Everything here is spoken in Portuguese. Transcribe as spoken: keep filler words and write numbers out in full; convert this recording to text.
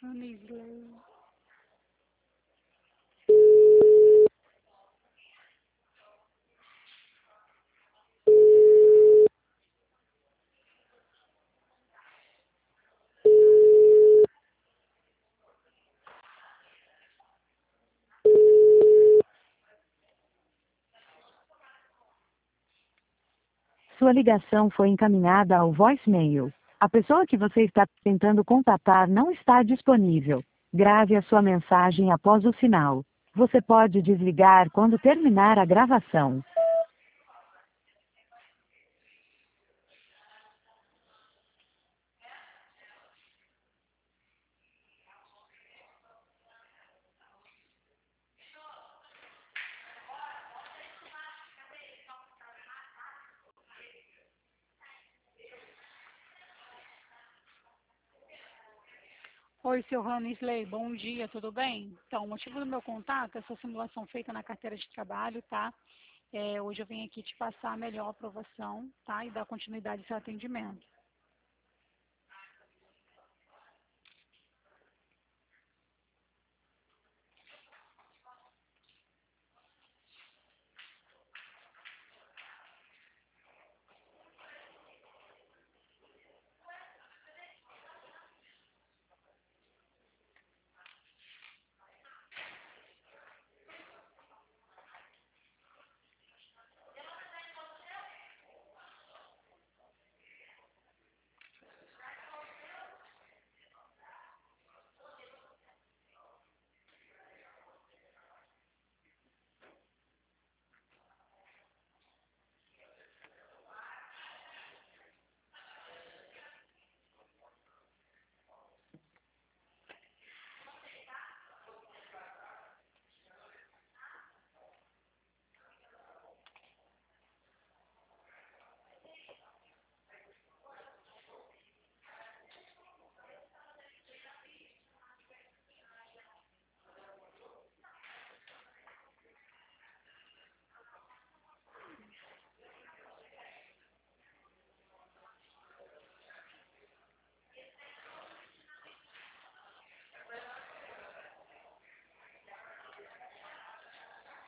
Anisley. Sua ligação foi encaminhada ao voicemail. A pessoa que você está tentando contatar não está disponível. Grave a sua mensagem após o sinal. Você pode desligar quando terminar a gravação. Oi, seu Anisley, bom dia, tudo bem? Então, o motivo do meu contato é essa simulação feita na carteira de trabalho, tá? É, hoje eu vim aqui te passar a melhor aprovação, tá? E dar continuidade ao seu atendimento.